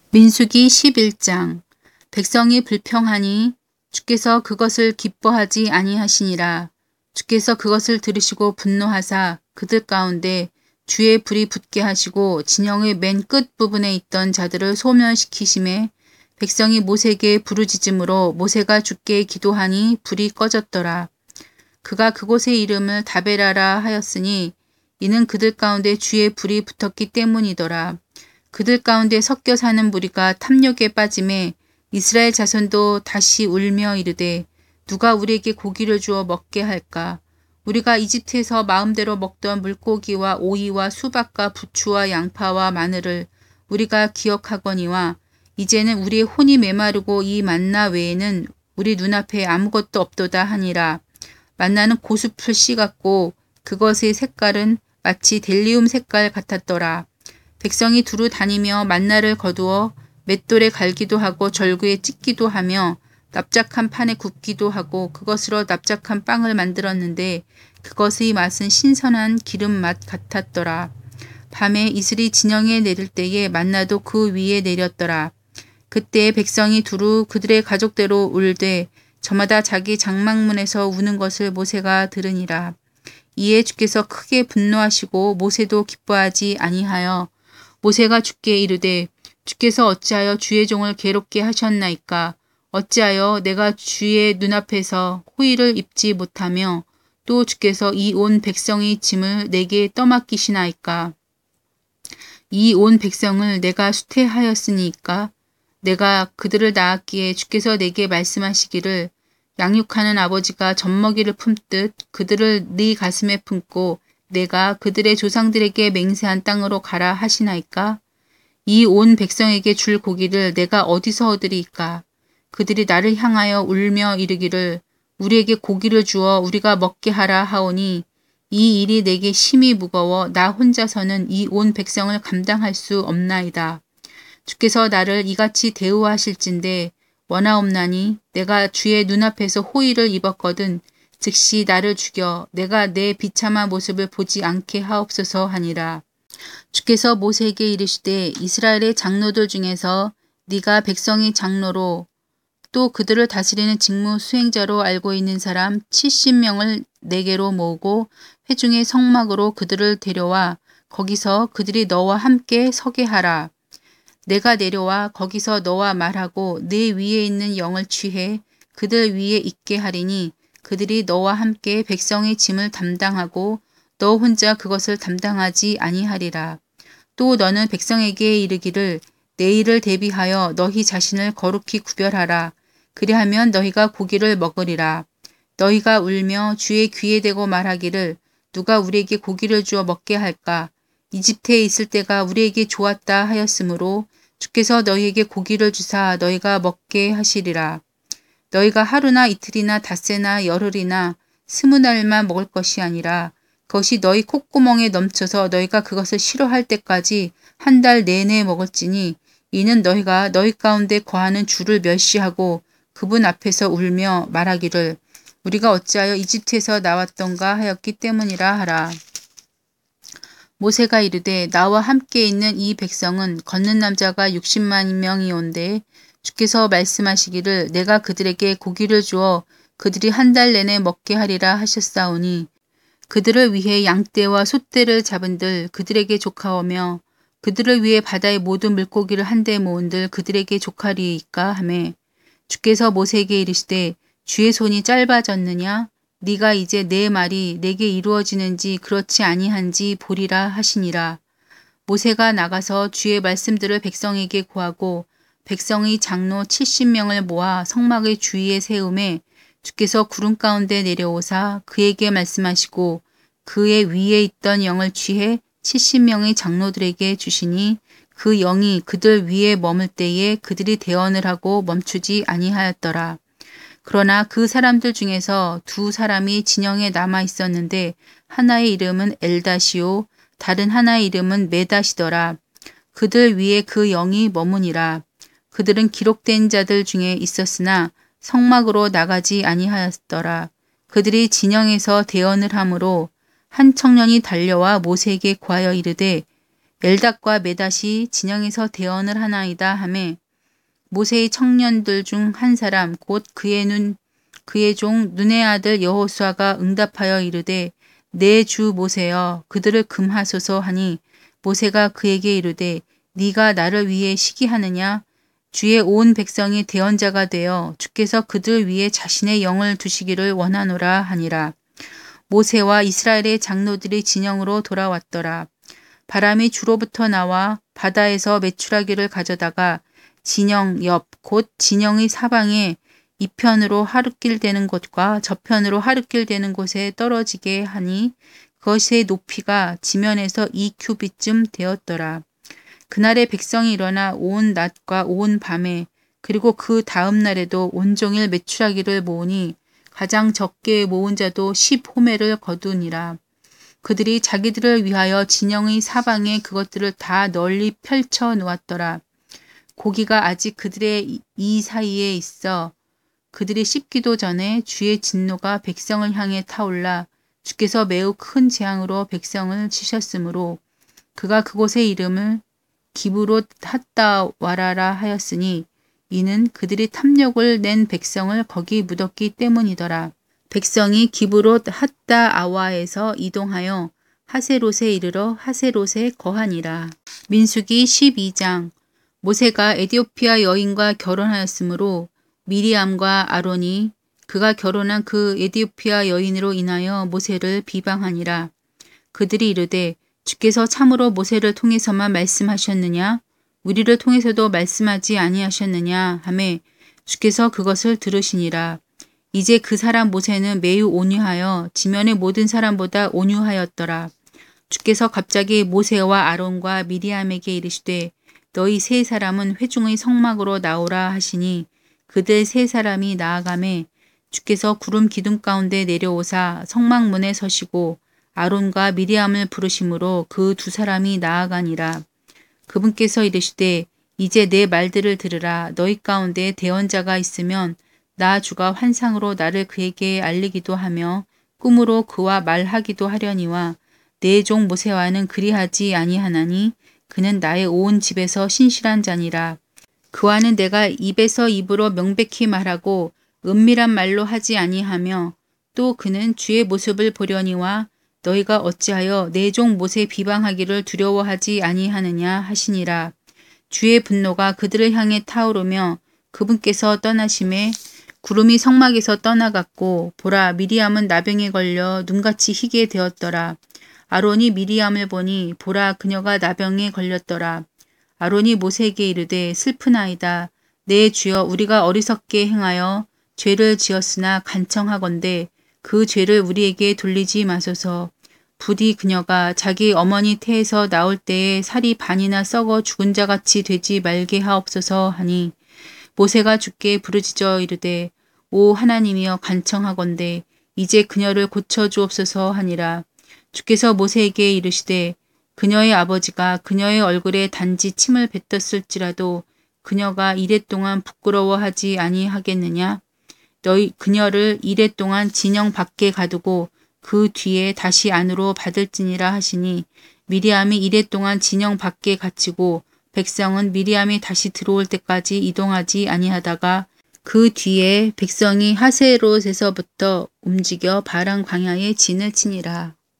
민수기 11장. 백성이 불평하니 주께서 그것을 기뻐하지 아니하시니라. 주께서 그것을 들으시고 분노하사 그들 가운데 주의 불이 붙게 하시고 진영의 맨 끝 부분에 있던 자들을 소멸시키심에 백성이 모세에게 부르짖음으로 모세가 주께 기도하니 불이 꺼졌더라. 그가 그곳의 이름을 다베라라 하였으니 이는 그들 가운데 주의 불이 붙었기 때문이더라. 그들 가운데 섞여 사는 무리가 탐욕에 빠짐에 이스라엘 자손도 다시 울며 이르되 누가 우리에게 고기를 주어 먹게 할까? 우리가 이집트에서 마음대로 먹던 물고기와 오이와 수박과 부추와 양파와 마늘을 우리가 기억하거니와 이제는 우리의 혼이 메마르고 이 만나 외에는 우리 눈앞에 아무것도 없도다 하니라. 만나는 고수풀 씨 같고 그것의 색깔은 마치 델리움 색깔 같았더라. 백성이 두루 다니며 만나를 거두어 맷돌에 갈기도 하고 절구에 찢기도 하며 납작한 판에 굽기도 하고 그것으로 납작한 빵을 만들었는데 그것의 맛은 신선한 기름 맛 같았더라. 밤에 이슬이 진영에 내릴 때에 만나도 그 위에 내렸더라. 그때 백성이 두루 그들의 가족대로 울되 저마다 자기 장막문에서 우는 것을 모세가 들으니라. 이에 주께서 크게 분노하시고 모세도 기뻐하지 아니하여 모세가 주께 이르되 주께서 어찌하여 주의 종을 괴롭게 하셨나이까? 어찌하여 내가 주의 눈앞에서 호의를 입지 못하며 또 주께서 이 온 백성의 짐을 내게 떠맡기시나이까? 이 온 백성을 내가 수태하였으니까 내가 그들을 낳았기에 주께서 내게 말씀하시기를 양육하는 아버지가 젖먹이를 품듯 그들을 네 가슴에 품고 내가 그들의 조상들에게 맹세한 땅으로 가라 하시나이까? 이 온 백성에게 줄 고기를 내가 어디서 얻으리이까? 그들이 나를 향하여 울며 이르기를 우리에게 고기를 주어 우리가 먹게 하라 하오니 이 일이 내게 심히 무거워 나 혼자서는 이 온 백성을 감당할 수 없나이다. 주께서 나를 이같이 대우하실진대 원하옵나니 내가 주의 눈앞에서 호의를 입었거든 즉시 나를 죽여 내가 내 비참한 모습을 보지 않게 하옵소서 하니라. 주께서 모세에게 이르시되 이스라엘의 장로들 중에서 네가 백성의 장로로 또 그들을 다스리는 직무 수행자로 알고 있는 사람 70명을 내게로 모으고 회중의 성막으로 그들을 데려와 거기서 그들이 너와 함께 서게 하라. 내가 내려와 거기서 너와 말하고 네 위에 있는 영을 취해 그들 위에 있게 하리니 그들이 너와 함께 백성의 짐을 담당하고 너 혼자 그것을 담당하지 아니하리라. 또 너는 백성에게 이르기를 내일을 대비하여 너희 자신을 거룩히 구별하라. 그리하면 너희가 고기를 먹으리라. 너희가 울며 주의 귀에 대고 말하기를 누가 우리에게 고기를 주어 먹게 할까? 이집트에 있을 때가 우리에게 좋았다 하였으므로 주께서 너희에게 고기를 주사 너희가 먹게 하시리라. 너희가 하루나 이틀이나 닷새나 열흘이나 20날만 먹을 것이 아니라 그것이 너희 콧구멍에 넘쳐서 너희가 그것을 싫어할 때까지 한 달 내내 먹을지니 이는 너희가 너희 가운데 거하는 주를 멸시하고 그분 앞에서 울며 말하기를 우리가 어찌하여 이집트에서 나왔던가 하였기 때문이라 하라. 모세가 이르되 나와 함께 있는 이 백성은 걷는 남자가 60만 명이온데 주께서 말씀하시기를 내가 그들에게 고기를 주어 그들이 한 달 내내 먹게 하리라 하셨사오니 그들을 위해 양떼와 소떼를 잡은들 그들에게 조카오며 그들을 위해 바다의 모든 물고기를 한데 모은들 그들에게 조카리이까 하매 주께서 모세에게 이르시되 주의 손이 짧아졌느냐? 네가 이제 내 말이 내게 이루어지는지 그렇지 아니한지 보리라 하시니라. 모세가 나가서 주의 말씀들을 백성에게 고하고 백성의 장로 70명을 모아 성막의 주위에 세우매 주께서 구름 가운데 내려오사 그에게 말씀하시고 그의 위에 있던 영을 취해 70명의 장로들에게 주시니 그 영이 그들 위에 머물 때에 그들이 대언을 하고 멈추지 아니하였더라. 그러나 그 사람들 중에서 두 사람이 진영에 남아 있었는데 하나의 이름은 엘다시요 다른 하나의 이름은 메다시더라. 그들 위에 그 영이 머무니라. 그들은 기록된 자들 중에 있었으나 성막으로 나가지 아니하였더라. 그들이 진영에서 대언을 하므로 한 청년이 달려와 모세에게 고하여 이르되 엘닷과 메닷이 진영에서 대언을 하나이다 하매 모세의 청년들 중 한 사람 곧 그의 종 눈의 아들 여호수아가 응답하여 이르되 내 주 모세여 그들을 금하소서 하니 모세가 그에게 이르되 네가 나를 위해 시기하느냐 주의 온 백성이 대언자가 되어 주께서 그들 위에 자신의 영을 두시기를 원하노라 하니라. 모세와 이스라엘의 장로들이 진영으로 돌아왔더라. 바람이 주로부터 나와 바다에서 메추라기를 가져다가 진영 옆 곧 진영의 사방에 이편으로 하룻길 되는 곳과 저편으로 하룻길 되는 곳에 떨어지게 하니 그것의 높이가 지면에서 2규빗쯤 되었더라. 그날에 백성이 일어나 온 낮과 온 밤에 그리고 그 다음 날에도 온종일 메추라기를 모으니 가장 적게 모은 자도 10호멜을 거두니라. 그들이 자기들을 위하여 진영의 사방에 그것들을 다 널리 펼쳐 놓았더라. 고기가 아직 그들의 이 사이에 있어 그들이 씹기도 전에 주의 진노가 백성을 향해 타올라 주께서 매우 큰 재앙으로 백성을 치셨으므로 그가 그곳의 이름을 기브롯 핫다와라라 하였으니 이는 그들이 탐욕을 낸 백성을 거기 묻었기 때문이더라. 백성이 기브롯 핫다아와에서 이동하여 하세롯에 이르러 하세롯에 거하니라. 민수기 12장. 모세가 에디오피아 여인과 결혼하였으므로 미리암과 아론이 그가 결혼한 그 에디오피아 여인으로 인하여 모세를 비방하니라. 그들이 이르되 주께서 참으로 모세를 통해서만 말씀하셨느냐? 우리를 통해서도 말씀하지 아니하셨느냐? 하매 주께서 그것을 들으시니라. 이제 그 사람 모세는 매우 온유하여 지면의 모든 사람보다 온유하였더라. 주께서 갑자기 모세와 아론과 미리암에게 이르시되 너희 세 사람은 회중의 성막으로 나오라 하시니 그들 세 사람이 나아가매 주께서 구름 기둥 가운데 내려오사 성막문에 서시고 아론과 미리암을 부르심으로 그 두 사람이 나아가니라. 그분께서 이르시되 이제 내 말들을 들으라. 너희 가운데 대언자가 있으면 나 주가 환상으로 나를 그에게 알리기도 하며 꿈으로 그와 말하기도 하려니와 내 종 모세와는 그리하지 아니하나니 그는 나의 온 집에서 신실한 자니라. 그와는 내가 입에서 입으로 명백히 말하고 은밀한 말로 하지 아니하며 또 그는 주의 모습을 보려니와 너희가 어찌하여 내 종 모세 비방하기를 두려워하지 아니하느냐 하시니라. 주의 분노가 그들을 향해 타오르며 그분께서 떠나심에 구름이 성막에서 떠나갔고 보라 미리암은 나병에 걸려 눈같이 희게 되었더라. 아론이 미리암을 보니 보라 그녀가 나병에 걸렸더라. 아론이 모세에게 이르되 슬프나이다. 내 주여 우리가 어리석게 행하여 죄를 지었으나 간청하건대 그 죄를 우리에게 돌리지 마소서. 부디 그녀가 자기 어머니 태에서 나올 때에 살이 반이나 썩어 죽은 자같이 되지 말게 하옵소서 하니 모세가 주께 부르짖어 이르되 오 하나님이여 간청하건대 이제 그녀를 고쳐주옵소서 하니라. 주께서 모세에게 이르시되 그녀의 아버지가 그녀의 얼굴에 단지 침을 뱉었을지라도 그녀가 이랫동안 부끄러워하지 아니하겠느냐? 너희 그녀를 이랫동안 진영 밖에 가두고 그 뒤에 다시 안으로 받을지니라 하시니 미리암이 이랫동안 진영 밖에 갇히고 백성은 미리암이 다시 들어올 때까지 이동하지 아니하다가 그 뒤에 백성이 하세롯에서부터 움직여 바란 광야에 진을 치니라.